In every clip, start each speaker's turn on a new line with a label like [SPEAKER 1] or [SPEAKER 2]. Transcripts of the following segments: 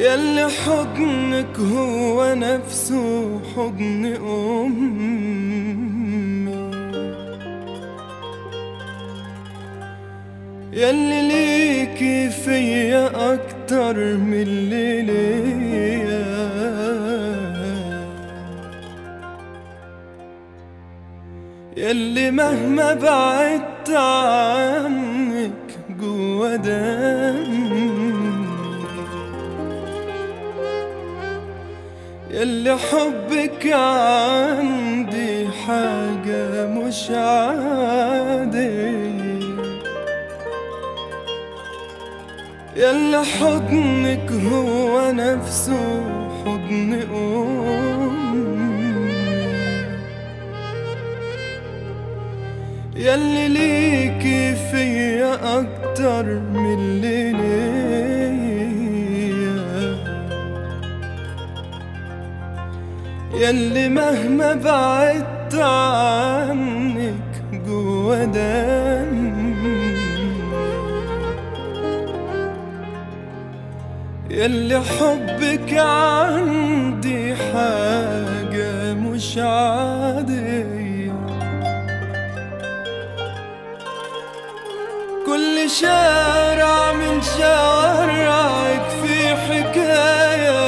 [SPEAKER 1] ياللي حضنك هو نفسه حضن أمي، ياللي ليكي فيا أكتر من اللي ليا، ياللي مهما بعدت عنك جوا دمي، ياللي حبك عندي حاجة مش عادية، ياللي حضنك هو نفسه حضن أمي، ياللي ليكي فيا أكتر من اللي ليا، ياللي مهما بعدت عنك جوا دمي، ياللي حبك عندي حاجة مش عادية. كل شارع من شوارعك في حكاية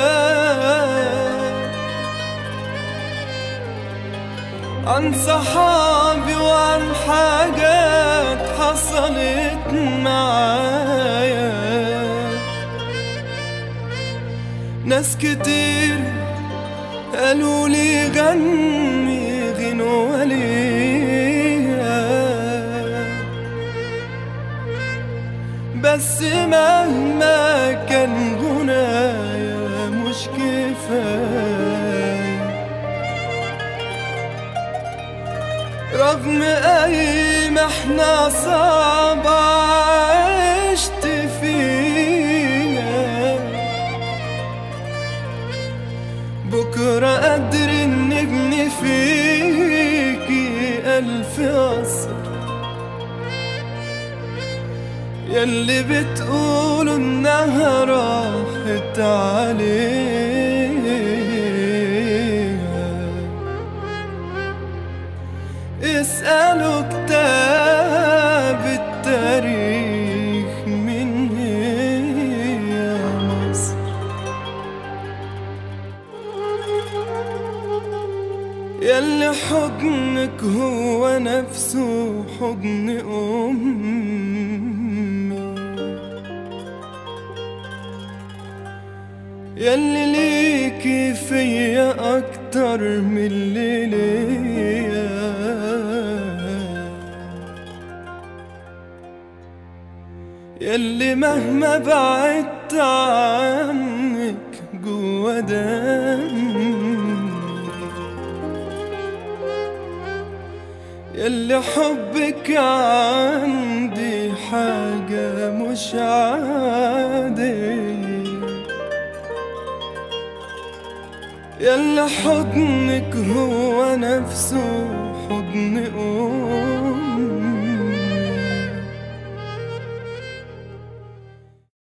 [SPEAKER 1] عن صحابي وعن حاجات حصلت معايا. ناس كتير قالوا لي غني غنوة ليها، بس مهما كان غنايا مش كفاية، رغم أي محنة صعبة عشت فيها. بكرة قادر نبني فيكي ألف قصر، ياللي بتقولوا إنها راحت عليها. اسألوا كتاب التاريخ من هي مصر، ياللي حضنك هو نفسه حضن أمي، ياللي ليكي فيا أكتر من اللي ليا، ياللي مهما بعدت عنك جوا دمي، ياللي حبك عندي حاجة مش عادية، ياللي حضنك هو نفسه حضن أمي.